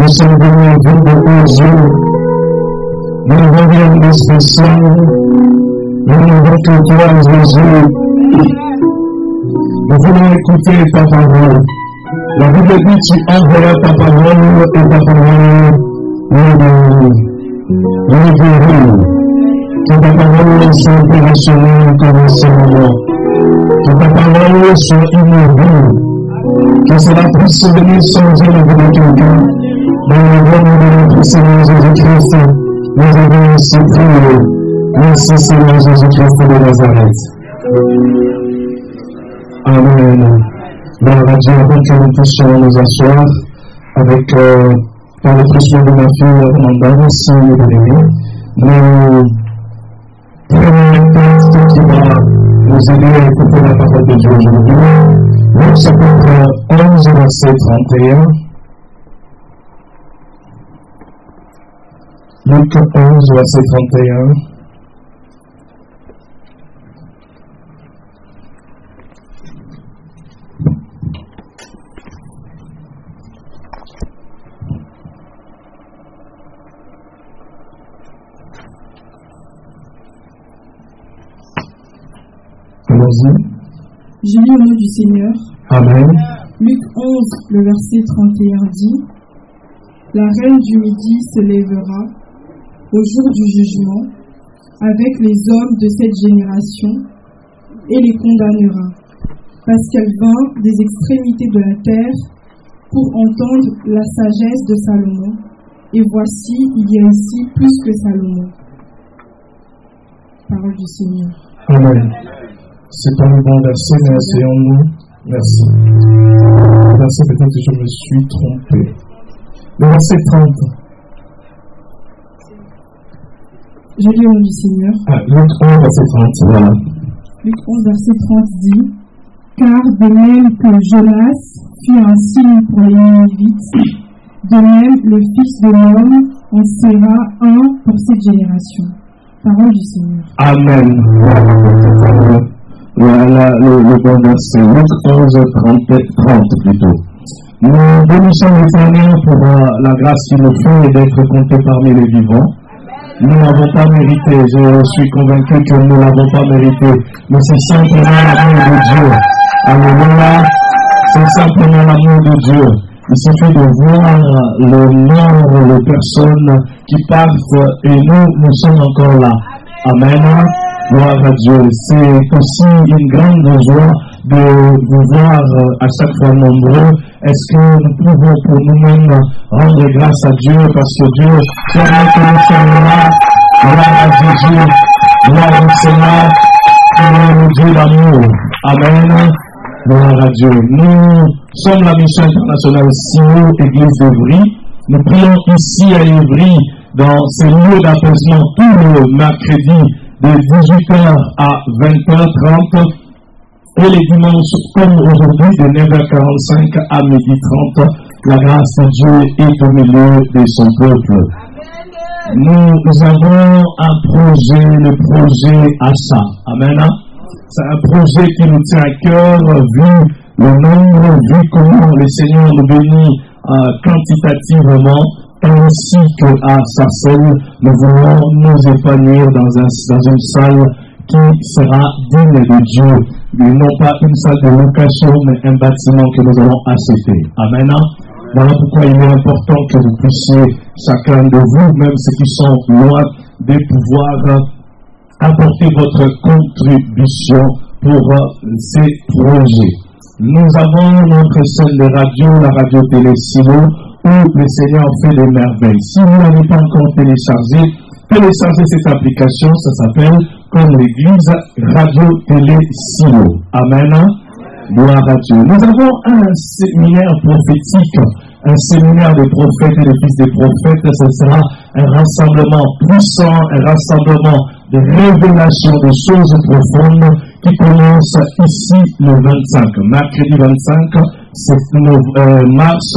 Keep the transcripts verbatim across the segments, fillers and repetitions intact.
sommes venus vivre aux yeux. Nous reviens de spécial. Nous invitons toi, Jésus. Nous voulons écouter ta parole. La Bible dit tu enverras ta parole et ta parole nous nous guérit. Que ta parole soit opérationnelle comme ce moment. Que ta parole soit immobile. Que cela puisse venir changer la vie de quelqu'un. Dans le nom de notre Seigneur Jésus-Christ, nous avons aussi prié. Merci Seigneur Jésus-Christ de Nazareth. Amen. Gloire à Dieu, avant que nous puissions nous asseoir avec euh, par le pression de ma fille Amanda, merci de l'aimer. Nous prenons un texte qui va nous aider à écouter la parole de Dieu aujourd'hui. Luc chapitre onze, verset trente et un. Luc onze, verset trente et un. Je lis au nom du Seigneur. Amen. Luc onze, le verset trente et un dit: La reine du Midi se lèvera au jour du jugement avec les hommes de cette génération et les condamnera, parce qu'elle vint des extrémités de la terre pour entendre la sagesse de Salomon. Et voici, il y a ici plus que Salomon. Parole du Seigneur. Amen. C'est un bon verset, mais asseyons-nous. Merci. Le verset, peut-être que je me suis trompé. Le verset trente. Je lis au nom du Seigneur. Ah, Luc onze, verset trente, voilà. Luc onze, verset trente dit: Car de même que Jonas fut un signe pour les Ninivites, de même le Fils de l'homme en sera un pour cette génération. Parole du Seigneur. Amen. Voilà. Voilà le, le bon verset, Luc onze, trente plutôt. Nous bénissons l'Éternel pour euh, la grâce qu'il nous fait d'être comptés parmi les vivants. Nous n'avons pas mérité, je suis convaincu que nous n'avons pas mérité, mais c'est simplement l'amour de Dieu. Alléluia, c'est simplement l'amour de Dieu. Il suffit de voir le nombre de personnes qui partent et nous, nous sommes encore là. Amen. Gloire à Dieu. C'est aussi une grande joie de vous voir à chaque fois nombreux. Est-ce que nous pouvons pour nous-mêmes rendre grâce à Dieu parce que Dieu, tellement que nous sommes là, gloire à Jésus, gloire au Seigneur, qui est le Dieu d'amour. Amen. Gloire à Dieu. Nous sommes la mission internationale Silo, Église d'Ivry. Nous prions ici à Ivry dans ces lieux d'apaisement tous les mercredis de dix-huit heures à vingt heures trente et les dimanches comme aujourd'hui de neuf heures quarante-cinq à midi trente. La grâce de Dieu est au milieu de son peuple. Nous, nous avons un projet, le projet Assa. Amen. C'est un projet qui nous tient à cœur, vu le nombre, vu comment le Seigneur nous bénit euh, quantitativement, ainsi qu'à Sarcelles. Nous voulons nous épanouir dans, un, dans une salle qui sera digne de Dieu. Et non pas une salle de location, mais un bâtiment que nous allons acheter. Amen. Voilà pourquoi il est important que vous puissiez, chacun de vous, même ceux qui sont loin, de pouvoir apporter votre contribution pour ces projets. Nous avons notre chaîne de radio, la radio Télé Silo, où le Seigneur fait des merveilles. Si vous n'avez pas encore téléchargé, téléchargez cette application, ça s'appelle comme l'Église Radio Télé Silo. Amen. Gloire à Dieu. Nous avons un séminaire prophétique, un séminaire des prophètes et des fils des prophètes. Ce sera un rassemblement puissant, un rassemblement de révélation des choses profondes qui commence ici le vingt-cinq, mercredi vingt-cinq, c'est euh, mars,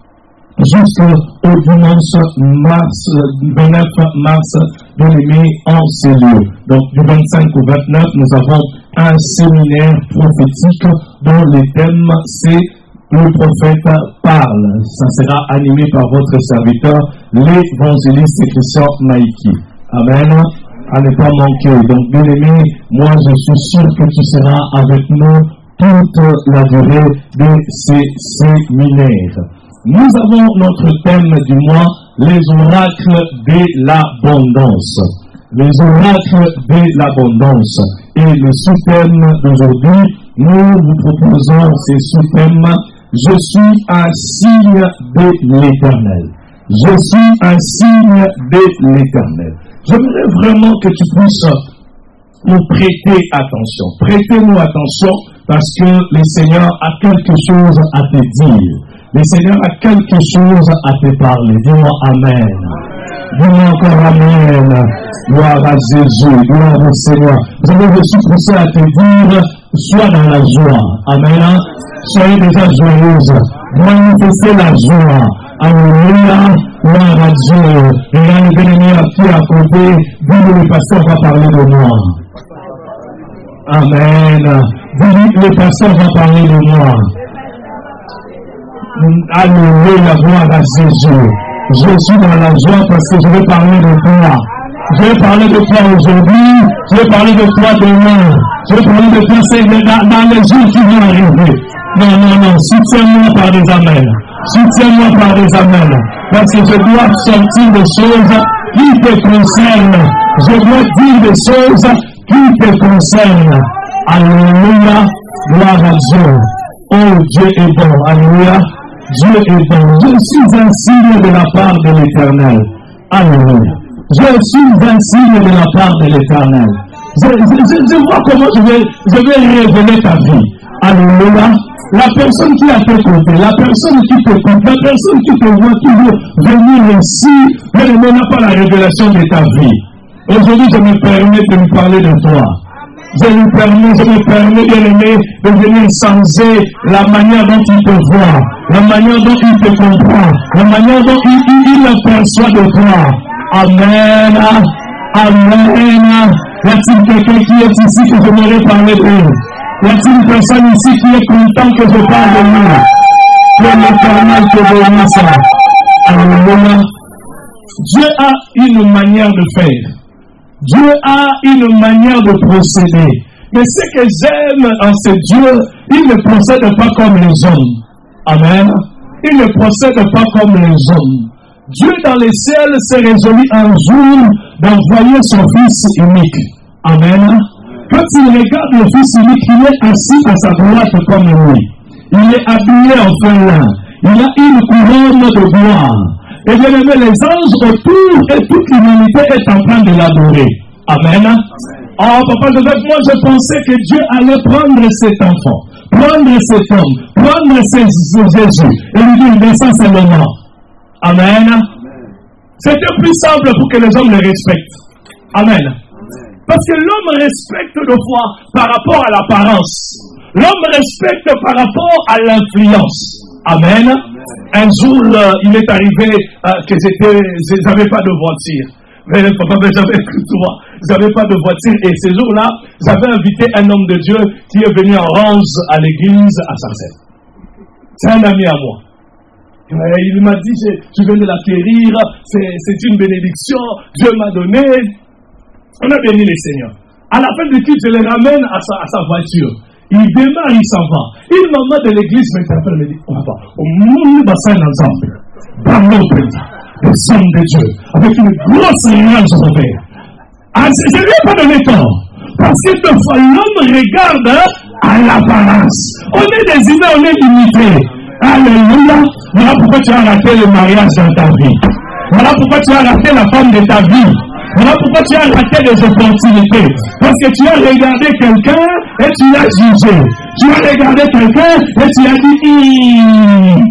jusqu'au dimanche mars, vingt-neuf mars, bien-aimé, en ces lieux. Donc du vingt-cinq au vingt-neuf, nous avons un séminaire prophétique dont le thème c'est le prophète parle. Ça sera animé par votre serviteur, l'évangéliste Christian Maïki. Amen. À ne pas manquer. Donc, bien aimé, moi je suis sûr que tu seras avec nous toute la durée de ces séminaires. Nous avons notre thème du mois, les oracles de l'abondance. Les oracles de l'abondance. Et le sous-thème d'aujourd'hui, nous vous proposons ces sous-thèmes. Je suis un signe de l'Éternel. Je suis un signe de l'Éternel. J'aimerais vraiment que tu puisses nous prêter attention. Prêtez-nous attention parce que le Seigneur a quelque chose à te dire. Le Seigneur a quelque chose à te parler. Dis-moi Amen. Dis-moi encore Amen. Gloire à Jésus. Gloire au Seigneur. Vous avez reçu poussé à te dire, sois dans la joie. Amen. Soyez déjà joyeuse. Manifestez la joie. Alléluia. Gloire à Dieu. Et là, le bien-aimé qui est à côté, dis-le, le pasteur va parler de moi. Amen. Dis-le, le pasteur va parler de moi. Alléluia, gloire à Jésus. Je suis dans la joie parce que je vais parler de toi. Je vais parler de toi aujourd'hui. Je vais parler de toi demain. Je vais parler de toi dans, dans les jours qui vont arriver. Non, non, non. Soutiens-moi par des amens. Soutiens-moi par des amens. Parce que je dois sortir des choses qui te concernent. Je dois dire des choses qui te concernent. Alléluia, gloire à Dieu. Oh, Dieu est bon. Alléluia. Dieu est bon. Je suis un signe de la part de l'Éternel. Alléluia. Je suis un signe de la part de l'Éternel. Je, je, je, je vois comment je vais, je vais révéler ta vie. Alléluia. La personne qui a tes côtés, la personne qui te compte, la personne qui te voit toujours venir ici, elle n'a pas la révélation de ta vie. Aujourd'hui, je me permets de lui parler de toi. Je me permets, je me permets, bien aimé, de venir changer la manière dont il te voit, la manière dont il te comprend, la manière dont il, il, il aperçoit de toi. Amen. Amen. Y a-t-il quelqu'un qui est ici que j'aimerais parler de? Y a-t-il une personne ici qui est content que je parle de lui? Que l'Éternel te bénisse. Alléluia. Dieu a une manière de faire. Dieu a une manière de procéder. Mais ce que j'aime en ce Dieu, il ne procède pas comme les hommes. Amen. Il ne procède pas comme les hommes. Dieu dans les ciels s'est résolu un jour d'envoyer son Fils unique. Amen. Quand il regarde le Fils unique, il est assis à sa droite comme lui. Il est habillé en fin lin. Il a une couronne de gloire. Et bien aimé, les anges autour et toute l'humanité est en train de l'adorer. Amen. Oh papa Joseph, moi je pensais que Dieu allait prendre cet enfant, prendre cet homme, prendre ce Jésus et lui dire, mais ça c'est le nom. Amen. C'était plus simple pour que les hommes le respectent. Amen. Parce que l'homme respecte de fois par rapport à l'apparence. L'homme respecte par rapport à l'influence. Amen. Un jour, euh, il est arrivé euh, que j'étais, j'avais pas de voiture. Mais papa, j'avais, j'avais pas de voiture. Et ce jour-là, j'avais invité un homme de Dieu qui est venu en rose à l'église à Sarcelles. C'est un ami à moi. Il m'a dit, je, je viens de l'acquérir, c'est, c'est une bénédiction, Dieu m'a donné. On a béni les seigneurs. À la fin du culte, je le ramène à sa, à sa voiture. Il démarre, il s'en va. Une maman de l'église m'interpelle, me dit, oh papa, au monde bassin ensemble, dans mon pays, le sang de Dieu, avec une grosse réunion sur son père. Ah, je ne lui ai pas donné tort. Parce que deux fois, l'homme regarde à l'apparence. On est des humains, on est limités. Alléluia. Voilà pourquoi tu as raté le mariage dans ta vie. Voilà pourquoi tu as raté la femme de ta vie. Voilà pourquoi tu as raté des opportunités. Parce que tu as regardé quelqu'un et tu l'as jugé. Tu as regardé quelqu'un et tu as dit, Hum.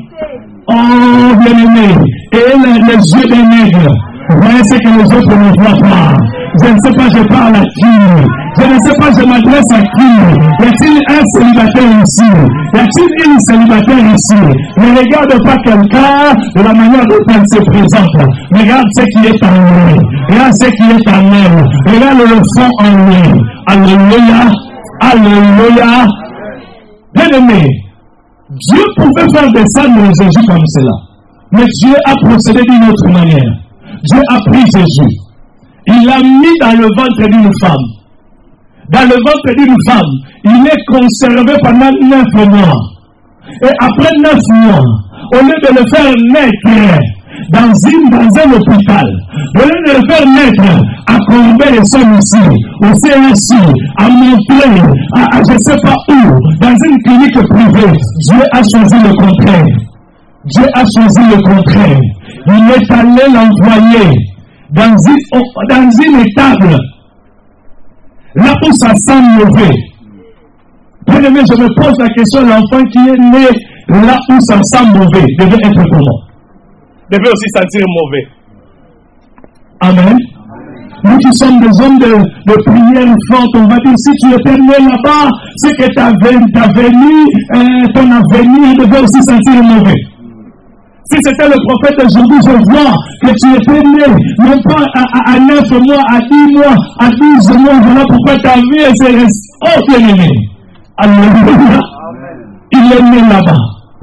Oh, bien-aimé. Et les, les yeux des nègres. Voyez ce que les autres ne voient pas. Je ne sais pas, je parle à qui. Je ne sais pas, je m'adresse à qui. Y a-t-il un célibataire ici? Y a-t-il une célibataire ici? Ne regarde pas quelqu'un de la manière dont elle se présente. Regarde ce qui est en lui. Regarde ce qui est en elle. Regarde le fond en lui. Alléluia. Alléluia. Bien-aimé, Dieu pouvait faire descendre Jésus comme cela. Mais Dieu a procédé d'une autre manière. Dieu a pris Jésus. Il l'a mis dans le ventre d'une femme. Dans le ventre d'une femme, il est conservé pendant neuf mois. Et après neuf mois, au lieu de le faire naître dans, une, dans un hôpital, au lieu de le faire naître à Corbet et son ici, au C S I, à Montréal, à, à je ne sais pas où, dans une clinique privée, Dieu a choisi le contraire. Dieu a choisi le contraire. Il est allé l'envoyer dans une, dans une étable, là où ça sent mauvais. Bien aimé, je me pose la question, l'enfant qui est né là où ça sent mauvais devait être comment? Devait aussi sentir mauvais. Amen. Nous qui sommes des hommes de, de prière forte, on va dire, si tu étais né là-bas, c'est que ta venue, euh, ton avenir devait aussi sentir mauvais. Si c'était le prophète aujourd'hui, je vois que tu étais né, non pas à, à, à neuf mois, à dix mois, à douze mois, voilà pourquoi ta vie est restée. Oh, bien aimé. Alléluia. Il est né là-bas.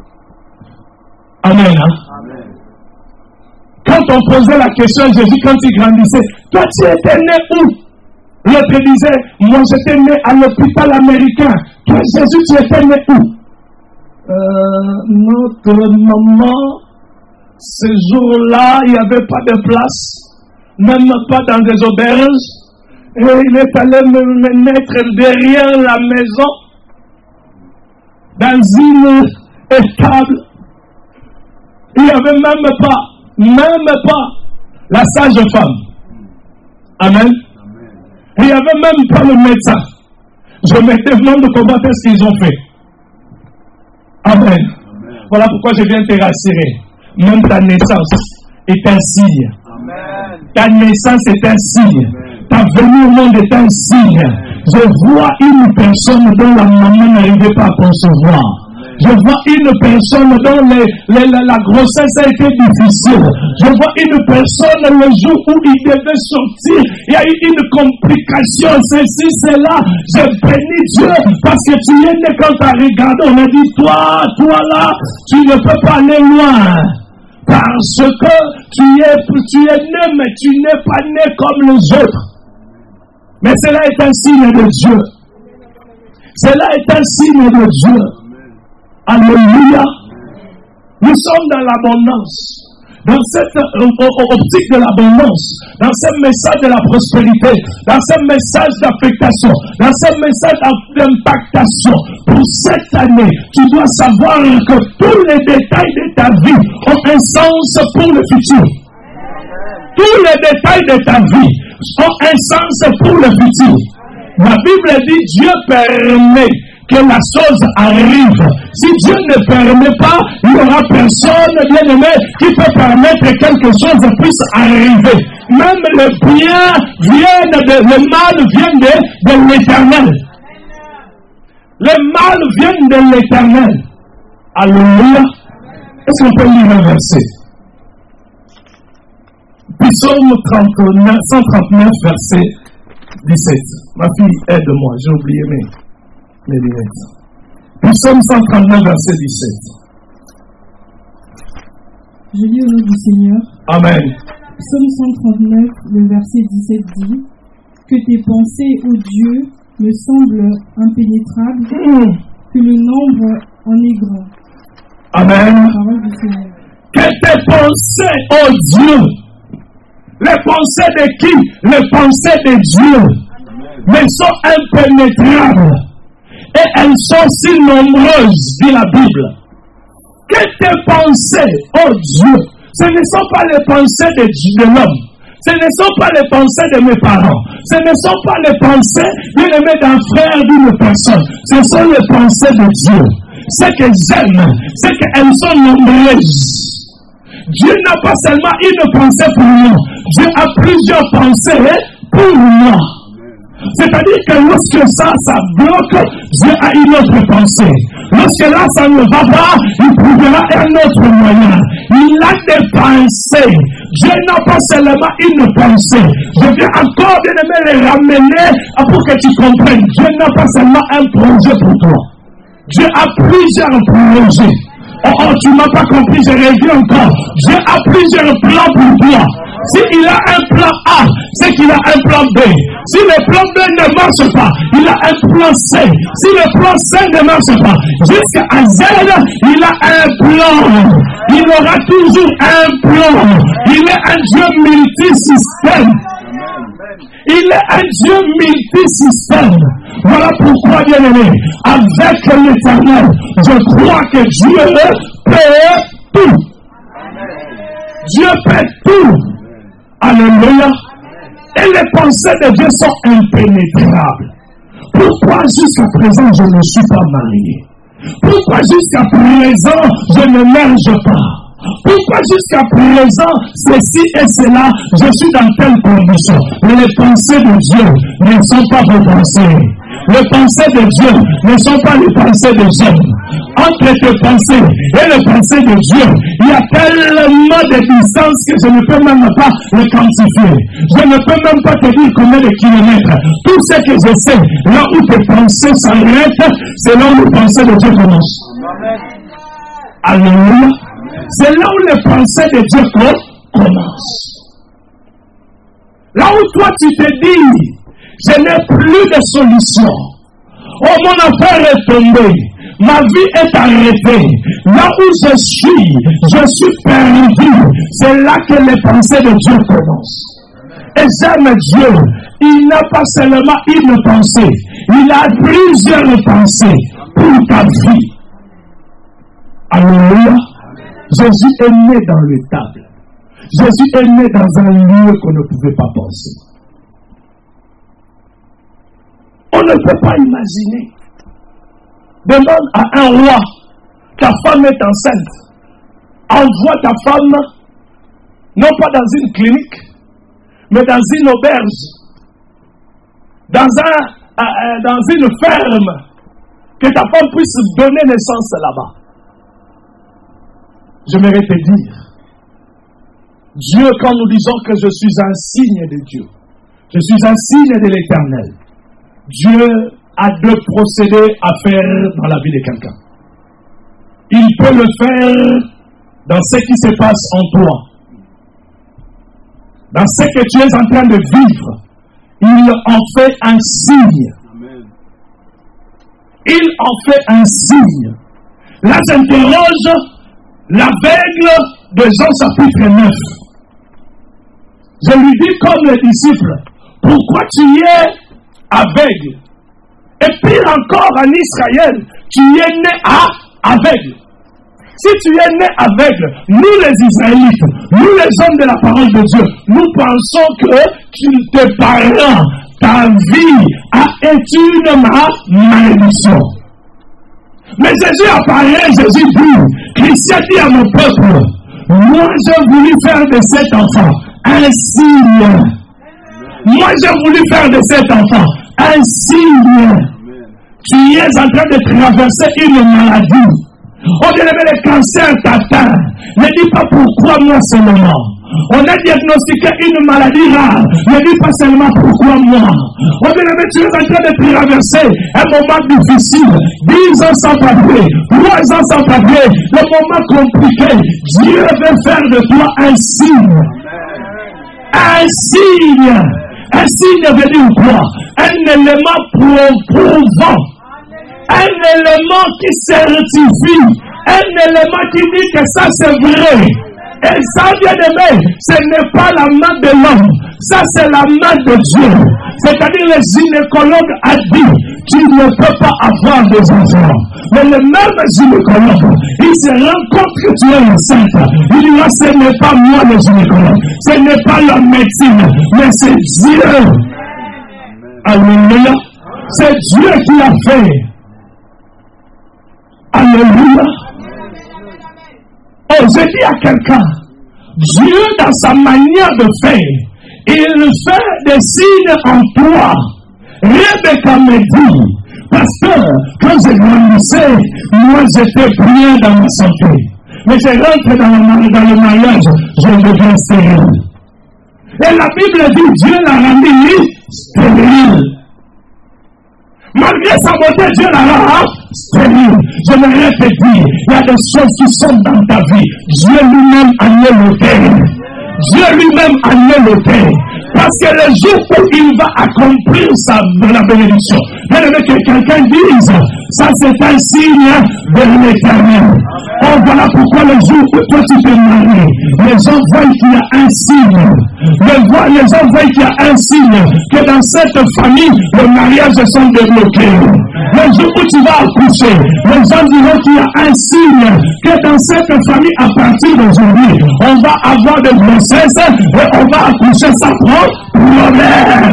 Amen. Hein? Amen. Quand on posait la question à Jésus, quand il grandissait, toi tu étais né où? L'autre disait, moi j'étais né à l'hôpital américain. Toi Jésus, tu étais né où? Euh, notre maman, ce jour-là, il n'y avait pas de place, même pas dans des auberges. Et il est allé me, me mettre derrière la maison, dans une étable. Il n'y avait même pas, même pas la sage-femme. Amen. Amen. Il n'y avait même pas le médecin. Je me demande comment est-ce qu'ils ont fait. Amen. Amen. Voilà pourquoi je viens te rassurer. Même ta naissance est un signe. Amen. Ta naissance est un signe. Amen. Ta venue au monde est un signe. Je vois une personne dont la maman n'arrivait pas à concevoir. Je vois une personne dont les, les, la, la grossesse a été difficile. Je vois une personne le jour où il devait sortir, il y a eu une complication, ceci, cela. Je bénis Dieu parce que tu es né quand tu as regardé. On a dit, toi, toi là, tu ne peux pas aller loin. Parce que tu es, tu es né, mais tu n'es pas né comme les autres. Mais cela est un signe de Dieu. Cela est un signe de Dieu. Alléluia. Nous sommes dans l'abondance. Dans cette optique de l'abondance, dans ce message de la prospérité, dans ce message d'affectation, dans ce message d'impactation, pour cette année, tu dois savoir que tous les détails de ta vie ont un sens pour le futur. Tous les détails de ta vie ont un sens pour le futur. La Bible dit Dieu permet que la chose arrive. Si Dieu ne permet pas, il n'y aura personne, bien aimé, qui peut permettre que quelque chose puisse arriver. Même le bien vient de, le mal vient de, de l'éternel. Le mal vient de l'éternel. Alléluia. Est-ce qu'on peut lire un verset? Psaume trente-neuf, cent trente-neuf, verset dix-sept. Ma fille, aide-moi, j'ai oublié mes, mes lunettes. Psaume cent trente-neuf, verset dix-sept. Je lis au nom du Seigneur. Amen. Psaume cent trente-neuf, le verset dix-sept dit que tes pensées, ô Dieu, me semblent impénétrables, mmh. que le nombre en est grand. Amen. La parole du Seigneur. Que tes pensées, ô Dieu, les pensées de qui? Les pensées de Dieu. Mais sont impénétrables. Et elles sont si nombreuses, dit la Bible. Que tes pensées, oh Dieu, ce ne sont pas les pensées de, de l'homme. Ce ne sont pas les pensées de mes parents. Ce ne sont pas les pensées, bien aimé, d'un frère, d'une personne. Ce sont les pensées de Dieu. Ce que j'aime, c'est qu'elles sont nombreuses. Dieu n'a pas seulement une pensée pour moi. Dieu a plusieurs pensées pour moi. C'est-à-dire que lorsque ça, ça bloque, Dieu a une autre pensée. Lorsque là, ça ne va pas, il trouvera un autre moyen. Il a des pensées. Dieu n'a pas seulement une pensée. Je viens encore bien aimer les ramener pour que tu comprennes. Dieu n'a pas seulement un projet pour toi. Dieu a plusieurs projets. Oh, oh, tu m'as pas compris, je reviens encore. Dieu a plusieurs plans pour toi. S'il a un plan A, c'est qu'il a un plan B. Si le plan B ne marche pas, il a un plan C. Si le plan C ne marche pas, jusqu'à Z, il a un plan. Il aura toujours un plan. Il est un Dieu multisystème. Il est un Dieu multisystème. Voilà pourquoi, bien aimé, avec l'Éternel, je crois que Dieu peut tout. Dieu peut tout. Alléluia. Et les pensées de Dieu sont impénétrables. Pourquoi jusqu'à présent je ne suis pas marié? Pourquoi jusqu'à présent je ne merge pas? Pourquoi jusqu'à présent ceci et cela, je suis dans telle condition? Mais les pensées de Dieu ne sont pas vos pensées. Les pensées de Dieu ne sont pas les pensées des hommes. Entre tes pensées et les pensées de Dieu, il y a tellement de distance que je ne peux même pas le quantifier. Je ne peux même pas te dire combien de kilomètres. Tout ce que je sais, là où tes pensées s'arrêtent, c'est là où les pensées de Dieu commencent. Alléluia. C'est là où les pensées de Dieu commencent. Là où toi tu te dis, je n'ai plus de solution. Oh, mon affaire est tombée. Ma vie est arrêtée. Là où je suis, je suis perdu. C'est là que les pensées de Dieu commencent. Et j'aime Dieu. Il n'a pas seulement une pensée. Il a plusieurs pensées pour ta vie. Alléluia. Jésus est né dans le table. Jésus est né dans un lieu qu'on ne pouvait pas penser. On ne peut pas imaginer. Demande à un roi, ta femme est enceinte. Envoie ta femme, non pas dans une clinique, mais dans une auberge, dans, un, euh, dans une ferme, que ta femme puisse donner naissance là-bas. J'aimerais te dire, Dieu, quand nous disons que je suis un signe de Dieu, je suis un signe de l'Éternel, Dieu a deux procédés à faire dans la vie de quelqu'un. Il peut le faire dans ce qui se passe en toi. Dans ce que tu es en train de vivre, il en fait un signe. Amen. Il en fait un signe. Là, j'interroge l'aveugle de Jean chapitre neuf. Je lui dis comme les disciples, pourquoi tu es aveugle? Et pire encore en Israël, tu es né à aveugle. Si tu es né aveugle, nous les Israélites, nous les hommes de la parole de Dieu, nous pensons que tu tes parents, ta vie a été une malédiction. Mais Jésus apparaît, Jésus dit, Christian dit à mon peuple, moi j'ai voulu faire de cet enfant un signe. Moi j'ai voulu faire de cet enfant un signe. Tu es en train de traverser une maladie. On dirait que le cancer t'atteint. Ne dis pas pourquoi moi seulement. On a diagnostiqué une maladie rare. Ne dis pas seulement pourquoi moi. On dirait que tu es en train de traverser un moment difficile. Dix ans sans papier, trois ans sans papier, le moment compliqué. Dieu veut faire de toi un signe. Un signe. Un signe veut dire quoi? Un élément prouvant. Un élément qui certifie, un élément qui dit que ça c'est vrai. Et ça, bien aimé, ce n'est pas la main de l'homme, ça c'est la main de Dieu. C'est-à-dire le gynécologue a dit, tu ne peux pas avoir des enfants. Mais le même gynécologue, il se rend compte que tu es enceinte. Il dit, ce n'est pas moi le gynécologue, ce n'est pas la médecine, mais c'est Dieu. Alléluia. C'est Dieu qui l'a fait. Alléluia. Oh, je dis à quelqu'un, Dieu dans sa manière de faire, il fait des signes en toi. Rebecca me dit, pasteur, quand je grandissais, moi j'étais bien dans ma santé. Mais je rentre dans le, dans le mariage, je deviens stérile. Et la Bible dit, Dieu l'a rendu stérile. Malgré sa beauté, Dieu l'a rendu stérile. J'aimerais te dire, il y a des choses qui sont dans ta vie. Dieu lui-même a noté. Dieu lui-même a noté. Parce que le jour où il va accomplir sa, la bénédiction, bien aimé, que quelqu'un dise, ça c'est un signe de l'éternel. Oh, voilà pourquoi le jour où toi tu te maries, les gens voient qu'il y a un signe. Les gens voient qu'il y a un signe, que dans cette famille, le mariage sont débloqués. Le jour où tu vas accoucher, les gens diront qu'il y a un signe, que dans cette famille, à partir d'aujourd'hui, on va avoir de grossesse et on va accoucher sa propre problème.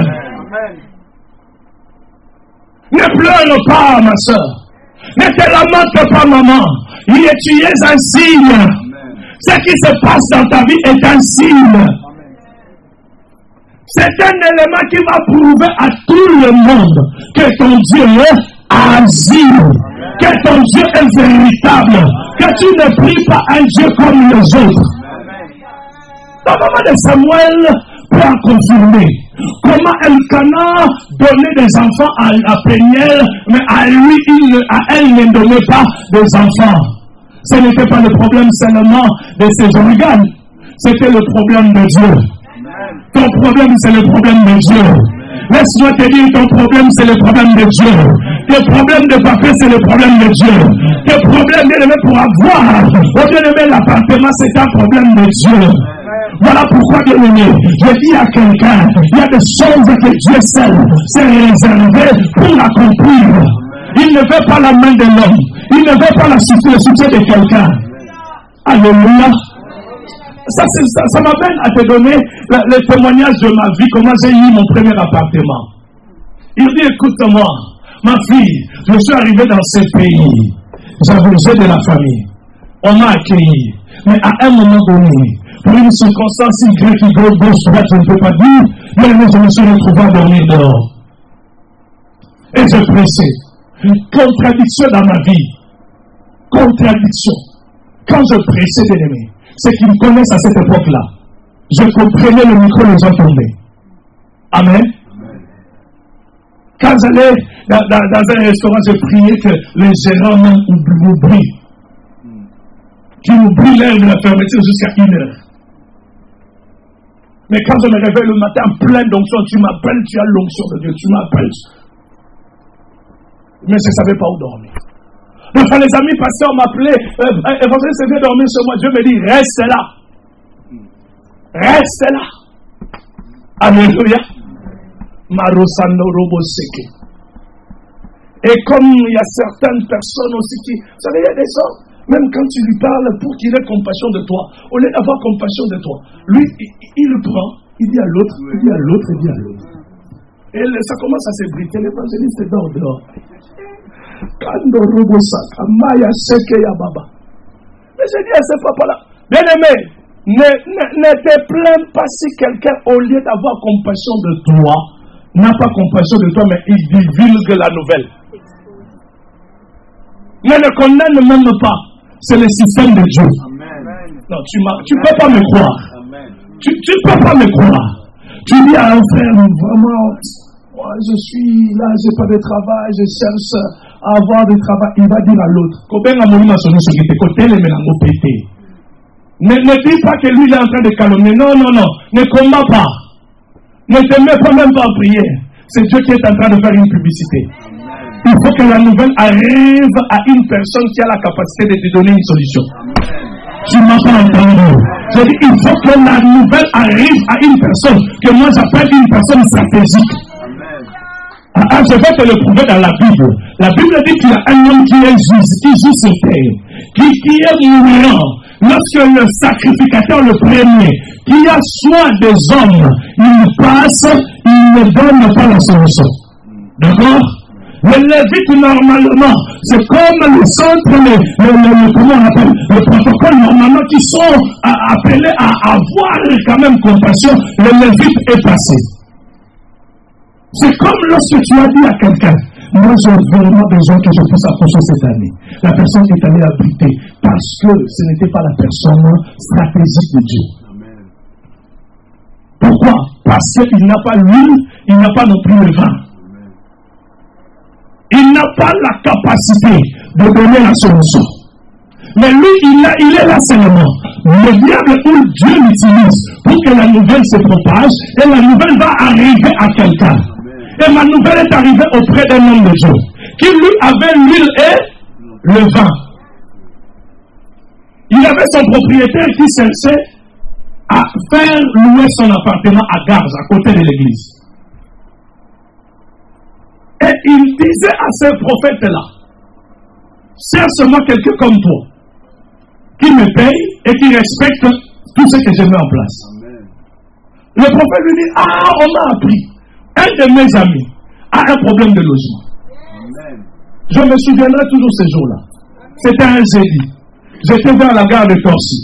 Ne pleure pas, ma soeur. Ne te lamente pas, maman. Il est, tu es un signe. Amen. Ce qui se passe dans ta vie est un signe. Amen. C'est un élément qui va prouver à tout le monde que ton Dieu agit, que ton Dieu est véritable, que tu ne pries pas un Dieu comme les autres. La maman de Samuel peut confirmer comment Elkanah donnait des enfants à, à Péniel, mais à lui, il, à elle, il ne donnait pas des enfants. Ce n'était pas le problème seulement de ses organes, c'était le problème de Dieu. Ton problème, c'est le problème de Dieu. Laisse-moi te dire, ton problème, c'est le problème de Dieu. Tes problèmes de papier, c'est le problème de Dieu. Tes problèmes, bien aimé, pour avoir, au bien aimé, l'appartement, c'est un problème de Dieu. Voilà pourquoi, bien aimé, je dis à quelqu'un, il y a des choses que Dieu seul s'est réservé pour l'accomplir. Il ne veut pas la main de l'homme. Il ne veut pas la soutien, le soutien de quelqu'un. Alléluia. Ça, ça, ça m'amène à te donner le, le témoignage de ma vie, comment j'ai eu mon premier appartement. Il dit, écoute-moi, ma fille, je suis arrivé dans ce pays. J'avais de la famille. On m'a accueilli. Mais à un moment donné, pour une circonstance Y, qui gauche, gauche, droite, je ne peux pas dire, mais je me suis retrouvé à dormir dehors. Et je pressais. Une contradiction dans ma vie. Contradiction. Quand je pressais de l'aimer, ceux qui me connaissent à cette époque-là, je comprenais le micro, les gens tombaient. Amen. Amen. Quand j'allais dans, dans, dans un restaurant, je priais que les gérants m'oublient. Qui m'oublient l'heure de la fermeture jusqu'à une heure. Mais quand je me réveille le matin plein d'onction, tu m'appelles, tu as l'onction de Dieu, tu m'appelles. Mais je ne savais pas où dormir. Enfin, les amis pasteurs m'appelaient, euh, évangéliste, viens dormir chez moi. Dieu me dit, reste là. Reste là. Alléluia. Marosano Roboseke. Et comme il y a certaines personnes aussi qui, vous savez, il y a des gens, même quand tu lui parles pour qu'il ait compassion de toi, au lieu d'avoir compassion de toi, lui, il, il le prend, il dit à l'autre, il dit à l'autre, il dit à l'autre. Et ça commence à s'ébruiter, l'évangéliste est dehors, dehors. Mais j'ai dit à ce papa-là, bien aimé, ne, ne, ne te plains pas si quelqu'un, au lieu d'avoir compassion de toi, n'a pas compassion de toi, mais il divulgue la nouvelle. Ne le condamne même pas. C'est le système de Dieu. Amen. Non, tu ne peux pas me croire. Amen. Tu ne peux pas me croire. Tu dis à un frère, vraiment, moi je suis là, je n'ai pas de travail, je cherche à avoir du travail. Il va dire à l'autre, ne, ne dis pas que lui il est en train de calomner. Non, non, non. Ne combat pas. Ne te mets pas même pas en prière. C'est Dieu qui est en train de faire une publicité. Il faut que la nouvelle arrive à une personne qui a la capacité de te donner une solution. Tu ne m'as pas entendu. Je dis, il faut que la nouvelle arrive à une personne que moi j'appelle une personne stratégique. Ah, je vais te le prouver dans la Bible. La Bible dit qu'il y a un homme qui est juste, qui joue sur terre, qui, qui est mourant. Lorsque le sacrificateur, le premier, qui a soin des hommes, il passe, il ne donne pas la solution. D'accord? Le Lévite, normalement, c'est comme le centre, le, le, le, comment on appelle, le protocole, normalement, qui sont à, appelés à avoir quand même compassion. Le Lévite est passé. C'est comme lorsque tu as dit à quelqu'un, moi j'ai vraiment besoin que je puisse approcher cette année. La personne est allée habiter parce que ce n'était pas la personne stratégique de Dieu. Amen. Pourquoi? Parce qu'il n'a pas l'huile, il n'a pas non plus le vin. il n'a pas la capacité de donner la solution. Mais lui, il, a, il est là seulement. Le diable où Dieu l'utilise pour que la nouvelle se propage et la nouvelle va arriver à quelqu'un. Et ma nouvelle est arrivée auprès d'un homme de Dieu qui lui avait l'huile et le vin. Il avait son propriétaire qui cherchait à faire louer son appartement à Garges, à côté de l'église. Et il disait à ce prophète-là, cherche-moi quelqu'un comme toi, qui me paye et qui respecte tout ce que je mets en place. Amen. Le prophète lui dit, ah, on m'a appris. Un de mes amis a un problème de logement. Amen. Je me souviendrai toujours ces jours-là. C'était un jeudi. J'étais vers la gare de Torcy.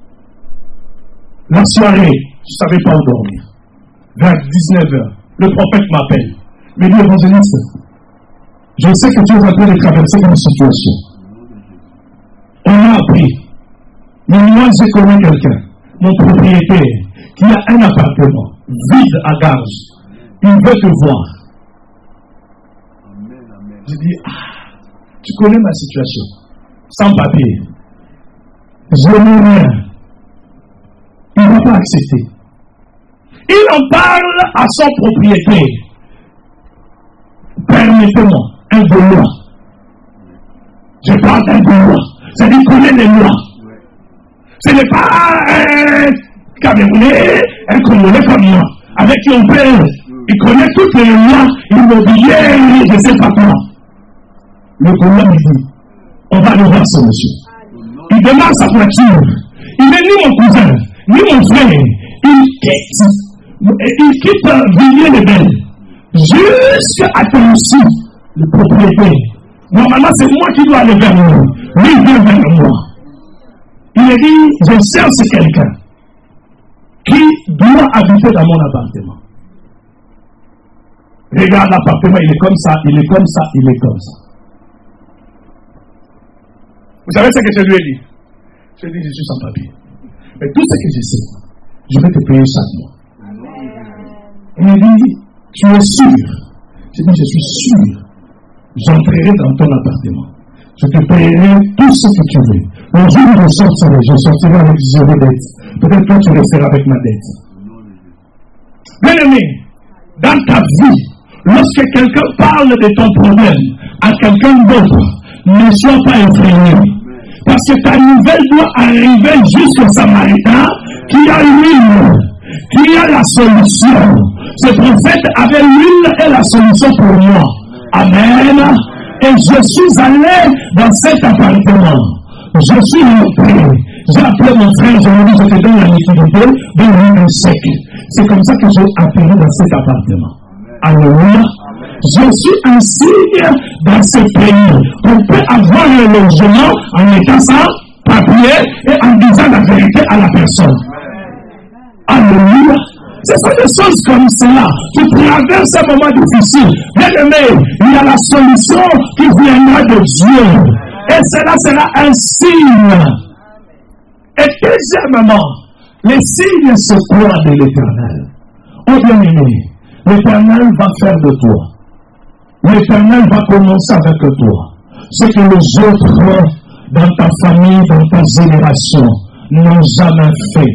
La soirée, je ne savais pas où dormir. Vers dix-neuf heures, le prophète m'appelle. Me dit, évangéliste, je sais que tu es en train de traverser une situation. On m'a appris. Mais moi, je connais quelqu'un, mon propriétaire, qui a un appartement vide à Garges. Il veut te voir. Amen, amen. Je dis, ah, tu connais ma situation. Sans papier. Je n'ai rien. Il ne va pas accepter. Il en parle à son propriétaire. Permettez-moi, un Gaulois. Je parle d'un Gaulois. C'est-à-dire qu'il connaît les lois. Ce n'est pas un Camerounais, un Congolais comme moi, avec qui on peut. Il connaît toutes les lois immobilières, je ne sais pas quoi. Le Gaulois me dit, on va aller voir ce monsieur. Il démarre sa voiture. Il n'est ni mon cousin, ni mon frère. Il quitte, il quitte Villiers-les-Belles jusqu'à Tennessee, le propriétaire. Normalement, c'est moi qui dois aller vers lui. Lui, il vient vers moi. Il a dit, je cherche quelqu'un qui doit habiter dans mon appartement. Regarde l'appartement, il est comme ça, il est comme ça, il est comme ça. Vous savez ce que je lui ai dit? Je lui ai dit, je suis sans papier. Mais tout ce que je sais, je vais te payer chaque mois. Il m'a dit, tu es sûr? J'ai dit, je suis sûr. J'entrerai dans ton appartement. Je te payerai tout ce que tu veux. Le jour où je sortirai, je sortirai avec zéro dette. Peut-être toi, tu resteras avec ma dette. Bien aimé, dans ta vie, lorsque quelqu'un parle de ton problème à quelqu'un d'autre, ne sois pas effrayé. Parce que ta nouvelle doit arriver jusqu'au Samaritain qui a l'huile, qui a la solution. Ce prophète avait l'huile et la solution pour moi. Amen. Et je suis allé dans cet appartement. Je suis rentré. J'ai appelé mon frère, je lui ai dit, je te donne la liquidité, donne-lui un chèque. C'est comme ça que j'ai atterri dans cet appartement. Alléluia. Je suis un signe dans ce pays. On peut avoir le logement en étant sans papier et en disant la vérité à la personne. Alléluia. Ce sont des choses comme cela qui traversent un moment difficile. Bien aimé, il y a la solution qui viendra de Dieu. Et cela sera un signe. Et deuxièmement, les signes se croient de l'Éternel. Oh bien aimé, l'Éternel va faire de toi. L'Éternel va commencer avec toi. Ce que les autres dans ta famille, dans ta génération n'ont jamais fait.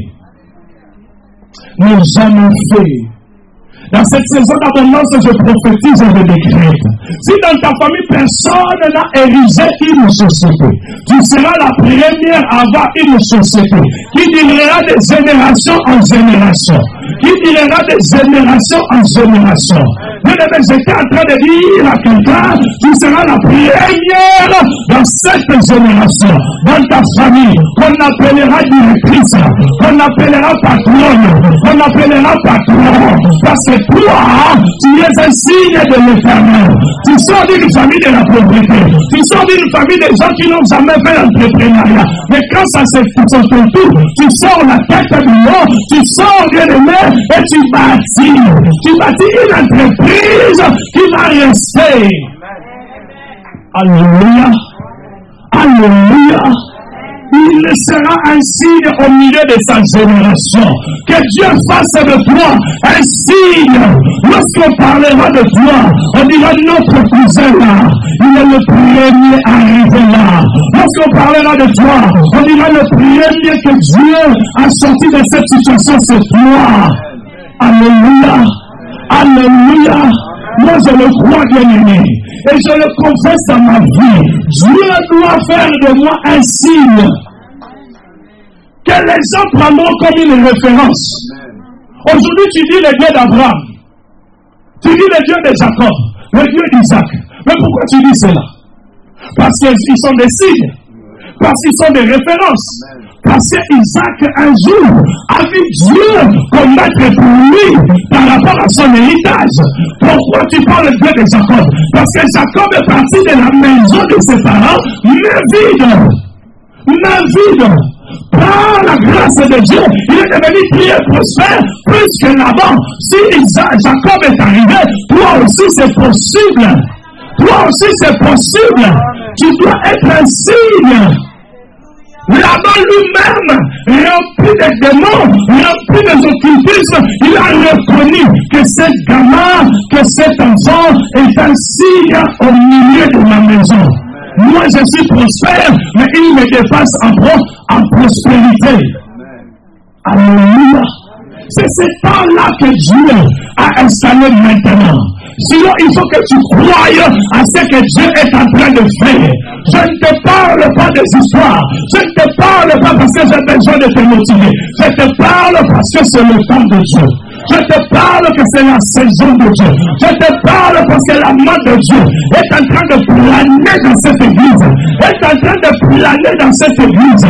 N'ont jamais fait. Dans cette saison d'abondance, je prophétise et je décrète. Si dans ta famille, personne n'a érigé une société, tu seras la première à avoir une société qui durera de génération en génération. Qui durera de génération en génération. J'étais en train de dire à quelqu'un, tu seras la première dans cette génération, dans ta famille, qu'on appellera directrice, qu'on appellera patronne, qu'on appellera patron. Parce que toi, tu es un signe de l'Éternel. Tu sors d'une famille de la pauvreté. Tu sors d'une famille de gens qui n'ont jamais fait l'entrepreneuriat. Mais quand ça se fait ton tour, tu sors la tête du haut, tu sors bien aimé et tu bâtis. Tu bâtis une entreprise qui va rester. Alléluia. Alléluia. il sera un signe au milieu de sa génération. Que Dieu fasse de toi un signe. Lorsqu'on parlera de toi, on dira notre cousin là, il est le premier arrivé là. Lorsqu'on parlera de toi, on dira le premier que Dieu a sorti de cette situation, c'est toi. Alléluia. Alléluia. Moi je le crois, bien aimé. Et je le confesse à ma vie. Dieu doit faire de moi un signe que les gens prendront comme une référence. Aujourd'hui, tu dis le Dieu d'Abraham. Tu dis le Dieu de Jacob. Le Dieu d'Isaac. Mais pourquoi tu dis cela? Parce qu'ils sont des signes. Parce qu'ils sont des références. Parce qu'Isaac, un jour, a vu Dieu combattre pour lui par rapport à son héritage. Pourquoi tu parles de Dieu de Jacob? Parce que Jacob est parti de la maison de ses parents, mais vide. Mais vide. Par la grâce de Dieu, il est devenu plus prospère, plus que là-bas. Si Isaac, Jacob est arrivé, toi aussi c'est possible. Toi aussi c'est possible. Tu dois être un signe. Là-bas lui-même, rempli de démons, rempli de occultisme, il a reconnu que ce gamin, que cet enfant est un signe au milieu de ma maison. Moi je suis prospère, mais il me dépasse en, pro, en prospérité. Alléluia. C'est ce temps-là que Dieu a installé maintenant. Sinon, il faut que tu croies à ce que Dieu est en train de faire. Je ne te parle pas des histoires. Je ne te parle pas parce que j'ai besoin de te motiver. Je te parle parce que c'est le temps de Dieu. Je te parle que c'est la saison de Dieu. Je te parle parce que la main de Dieu est en train de planer dans cette église. Est en train de planer dans cette église.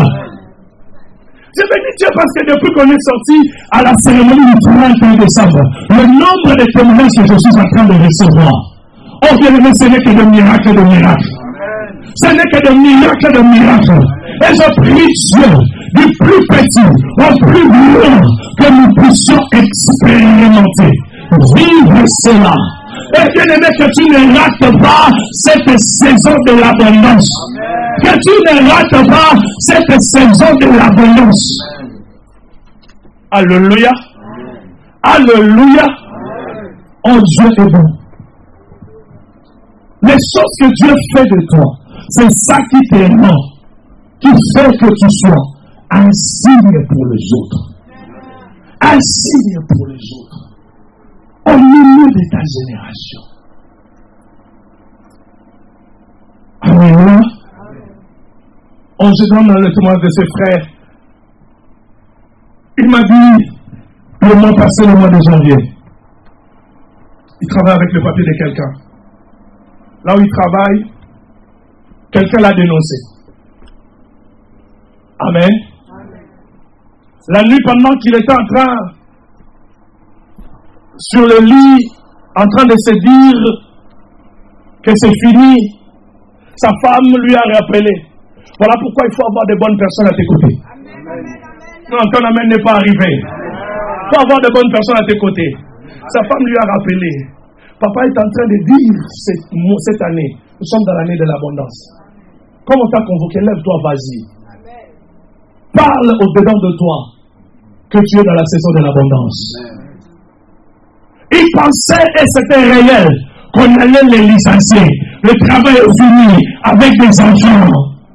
Je bénis Dieu parce que depuis qu'on est sorti à la cérémonie du trente et un décembre, le nombre de témoignages que je suis en train de recevoir, oh bien aimé, ce n'est que de miracles de miracles. Ce n'est que de miracles de miracles. Et je prie Dieu, du plus petit au plus grand, que nous puissions expérimenter, vivre cela. Et bien aimé, que tu ne rates pas cette saison de l'abondance. Que tu ne rates pas cette saison de l'abondance. Alléluia. Alléluia. Oh Dieu est bon. Les choses que Dieu fait de toi, c'est ça qui te rend, qui fait que tu sois un signe pour les autres. Un signe pour les autres. Au milieu de ta génération. Alléluia. On se donne le témoignage de ses frères. Il m'a dit, le mois passé, le mois de janvier, il travaille avec le papier de quelqu'un. Là où il travaille, quelqu'un l'a dénoncé. Amen. Amen. La nuit, pendant qu'il était en train, sur le lit, en train de se dire que c'est fini, sa femme lui a rappelé. Voilà pourquoi il faut avoir de bonnes personnes à tes côtés. Non, ton amen n'est pas arrivé. Il faut avoir de bonnes personnes à tes côtés. Sa femme lui a rappelé. Papa est en train de dire cette, cette année, nous sommes dans l'année de l'abondance. Comme on t'a convoqué, lève-toi, vas-y. Parle au-dedans de toi que tu es dans la saison de l'abondance. Il pensait, et c'était réel, qu'on allait les licencier. Le travail est fini avec des enfants.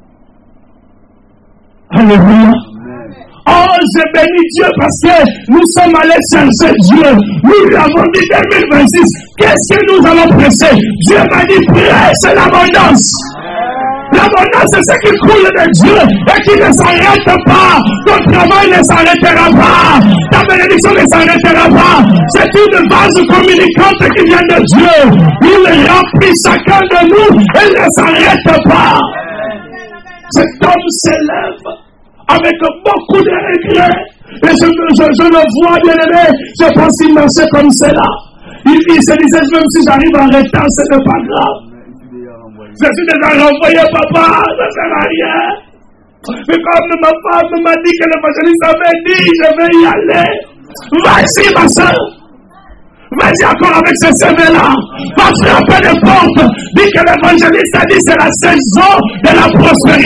Alléluia. Oh, je bénis Dieu parce que nous sommes allés chercher Dieu. Nous lui avons dit deux mille vingt-six, qu'est-ce que nous allons presser? Dieu m'a dit, presse l'abondance. L'abondance, c'est ce qui coule de Dieu et qui ne s'arrête pas. Ton travail ne s'arrêtera pas. Ta bénédiction ne s'arrêtera pas. C'est une base communicante qui vient de Dieu. Il remplit chacun de nous et ne s'arrête pas. Cet homme s'élève avec beaucoup de regrets. Et je, je, je le vois, bien aimé. Je pense qu'il marchait comme cela. Il, il se disait, même si j'arrive en retard, ce n'est pas grave. Je suis déjà renvoyé, papa, ça ne sert à rien. Mais comme ma femme m'a dit que l'évangéliste avait dit, je vais y aller. Vas-y, ma soeur. Vas-y encore avec ce C V-là. Va frapper les portes. Dis que l'évangéliste a dit c'est la saison de la prospérité.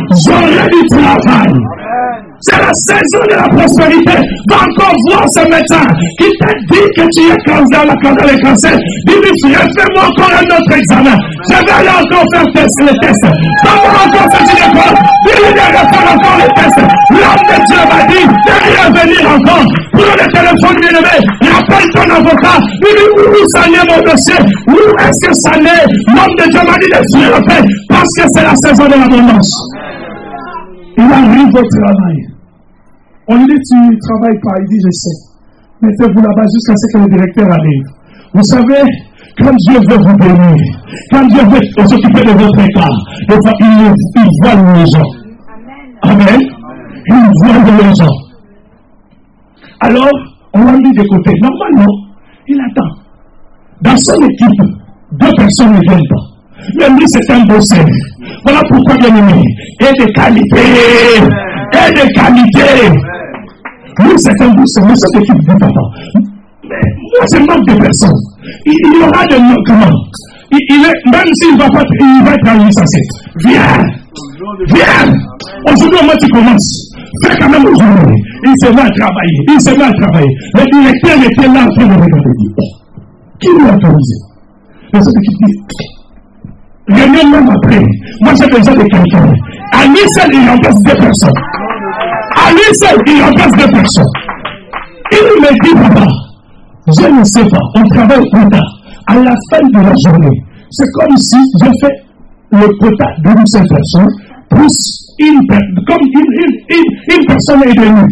J'aurai du travail. C'est la saison de la prospérité. Va encore voir ce médecin qui t'a dit que tu es cancer, la cancer, le cancer. Dis-lui, frère, fais-moi encore un autre examen. Je vais aller encore faire test, les tests. Fais-moi encore ce gynécologue. Dis-lui de refaire encore les tests. L'homme de Dieu m'a dit de revenir encore. Prends le téléphone, bien-aimé. Rappelle ton avocat. Dis-lui, où ça n'est mon dossier? Où est-ce que ça n'est? L'homme de Dieu m'a dit de fuir la paix. Parce que c'est la saison de l'abondance. Il arrive au travail. On lui dit, tu ne travailles pas. Il dit, je sais. Mettez-vous là-bas jusqu'à ce que le directeur arrive. Vous savez, quand Dieu veut vous bénir, quand Dieu veut s'occuper de votre cas, il, il voit les gens. Amen. Il voit les gens. Alors, on l'a mis de côté. Normalement, il attend. Dans son équipe, deux personnes ne viennent pas. Même lui, c'est un beau seigneur. Voilà pourquoi, bien aimé, et de qualité, et de qualité. Lui, c'est un beau seigneur, cette équipe du papa. Mais moi, je manque de personnes. Il, il y aura des manquements. Il, il est, même s'il va pas, il va être en licencié. Viens, viens. Aujourd'hui, au moins, tu commences. Fais quand même aujourd'hui. Il se met à travailler. Il se met à travailler. Le directeur était là en train de regarder. Oh, qui l'a autorisé? Et cette équipe dit, réunion même après, moi j'ai besoin de quelqu'un. À lui seul, il remplace deux personnes. À lui seul, il remplace deux personnes. Il me dit, papa, je ne sais pas, on travaille plus tard. À la fin de la journée, c'est comme si j'ai fait le quota d'une seule personne, plus une personne, comme une, une, une, une personne et demie.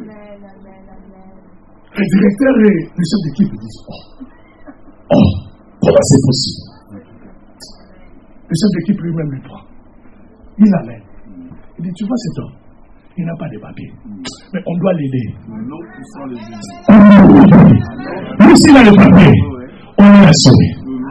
Le directeur et le chef d'équipe disent, oh, oh, comment c'est possible? Le chef d'équipe lui-même le prend. Il l'amène. Il dit, tu vois cet homme, il n'a pas de papier. Mais on doit l'aider. On doit l'aider. Lui, s'il a le papier, on l'a sauvé.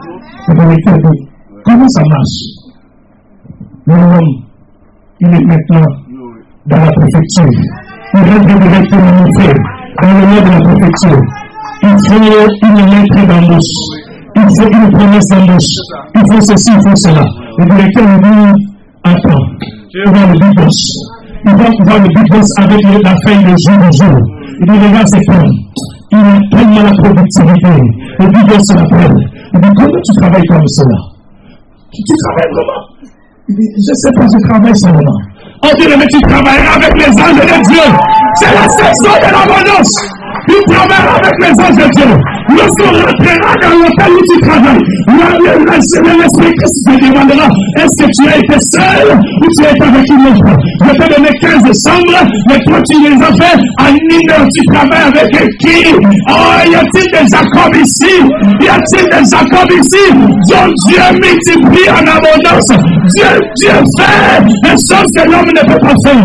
Comment ça marche? L'homme, il est maintenant dans la préfecture. Il rentre directement dans le nom de la préfecture. Il faut une lettre d'embauche. Il faut une promesse d'embauche. Il faut ceci, il faut cela. Le directeur lui dit, attends, tu vas voir le big boss. Il va voir le big boss avec la fin de jour au jour. Il dit, regarde cet homme. Il a tellement la productivité. Le big boss l'appelle. Il dit, comment tu travailles comme cela? Tu, tu travailles vraiment? Il dit, je ne sais pas, je travaille seulement. On dit, mais tu travailleras avec les anges de Dieu. C'est la saison de l'abondance. Tu travailleras avec les anges de Dieu. Lorsqu'on rentrera dans l'hôtel où tu travailles, l'Esprit Christ te demandera, est-ce que tu as été seul ou tu es avec une autre? Je t'ai donné quinze chambres, mais toi tu les as fait en numéro, tu travailles avec qui? Oh, y a-t-il des Jacob ici? Y a-t-il des Jacob ici? Donc Dieu multiplie en abondance. Dieu, Dieu fait des choses que l'homme ne peut pas faire.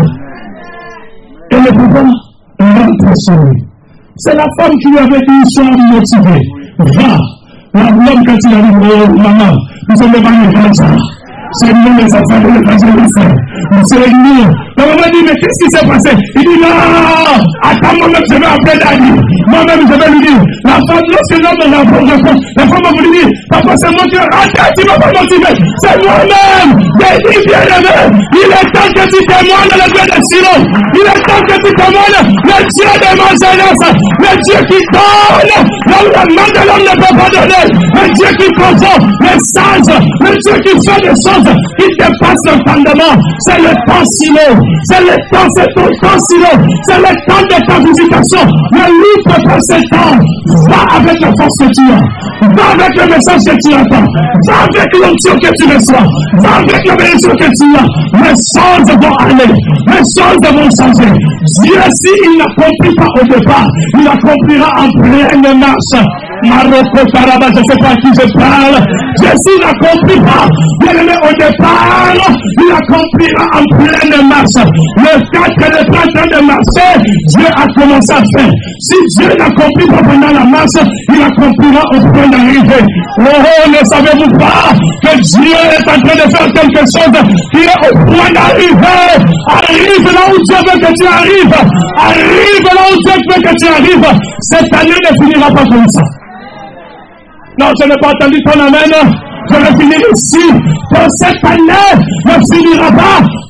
Et le pouvoir rentre sur lui. C'est la femme qui lui avait dit, sois motivé. Va. L'homme, quand il arrive, oh, maman, nous sommes devant une grande salle. C'est nous les enfants de l'évangéliste. C'est nous. La maman dit, mais qu'est-ce qui s'est passé? Il dit, non, attends, moi-même, je vais appeler Dani. Moi-même, je vais lui dire. La femme, lorsque l'homme la femme, la femme va vous dire, papa, c'est moi qui. Attends, tu ne m'as pas motivé. C'est moi-même. Mais dis bien aimé. Il est temps que tu témoignes le Dieu de Silo. Il est temps que tu témoignes le Dieu de ma jeunesse. Le Dieu qui donne. Là où la main de l'homme ne peut pas donner. Le Dieu qui confond les sages. Le Dieu qui fait des choses qui dépassent l'entendement. C'est le temps Silo. C'est le temps, c'est ton temps Silo. C'est le temps de ta visitation. Ne lutte pas ce temps. Va avec la force que tu as. Va avec le message que tu entends. Va avec l'onction que tu reçois. Va avec la bénédiction que tu as. Les choses vont aller. Les choses vont changer. Dieu, s'il n'accomplit pas au départ, il accomplira en pleine marche. Marocco Taraba, je ne sais pas à qui je parle. Dieu, s'il n'accomplit pas, bien aimé, au départ, il accomplira en pleine marche. Le fait que le temps de marcher, Dieu a commencé à faire. Si Dieu n'accomplit pas pendant la marche, il accomplira au point d'arriver. Oh, ne savez-vous pas que Dieu est en train de faire quelque chose qui est au point d'arriver? Arrive là où Dieu veut que tu arrives. Arrive là où Dieu veut que tu arrives. Cette année ne finira pas comme ça. Non, je n'ai pas entendu ton amen. Je vais finir ici. Pour cette année ne finira pas comme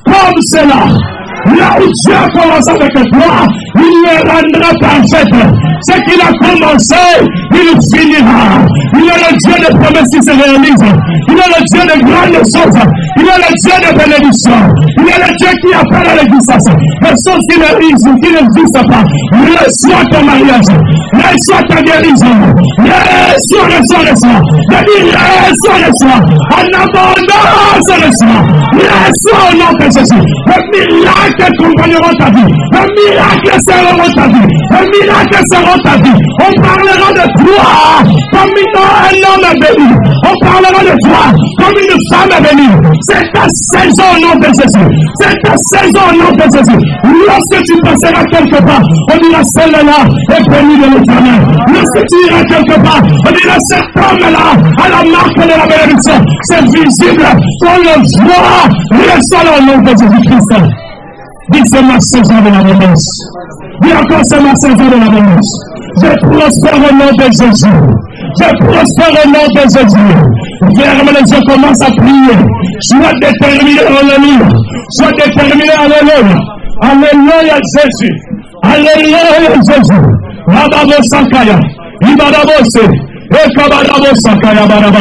commencé là, là où Dieu a commencé avec toi, il le rendra parfait. Ce qu'il a commencé, il finira. Il est le Dieu de promesses qui se réalisent. Il est le Dieu de grandes choses. Il est le Dieu de bénédiction. Il est le Dieu qui appelle à l'existence les choses qui n'existent, qui n'existent pas. Reçois ton mariage. Reçois ta guérison. Reçois, reçois, reçois. Je dis reçois, reçois. En abondance, reçois. Reçois au nom de Jésus. Le miracle accompagnera ta vie. Le miracle sera ta vie. Le miracle sera ta vie. On parlera de toi comme un homme béni. On parlera de toi comme une femme bénie. C'est ta saison au nom de Jésus. C'est ta saison au nom de Jésus. Lorsque tu passeras quelque part, on dira celle-là est bénie de l'Éternel. Lorsque tu iras quelque part, on dira cet homme-là a la marque de la bénédiction. C'est visible. On le voit. Reçois-le au nom de Jésus-Christ. Dis c'est ma saison de l'abondance. Dis encore c'est ma saison de l'abondance. Je prospère au nom de Jésus. Je prospère au nom de Jésus. Ferme les yeux, commence à prier. Sois déterminé, alléluia. Sois déterminé, alléluia. Alléluia Jésus. Alléluia Jésus. Rababo Sakaya. Ibadabose. Ekabadabo Sakaya Baraba.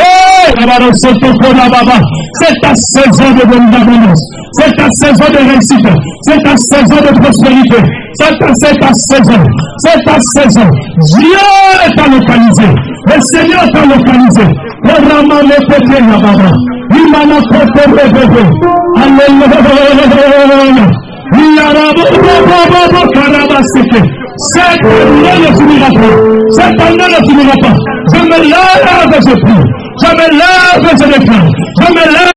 C'est ta saison de abondance. C'est ta saison de réussite. C'est ta saison de prospérité. C'est ta, c'est ta saison. C'est ta saison. Dieu t'a localisé. Le Seigneur t'a localisé. Le Rama ne peut pas là-bas. Il m'a not fait bébé. Alléluia. Il a rabou, carabastique. Cette année ne finira pas. Cette année ne finira pas. Je me lève et je prie. Je me lève et je déclare. Je me lève.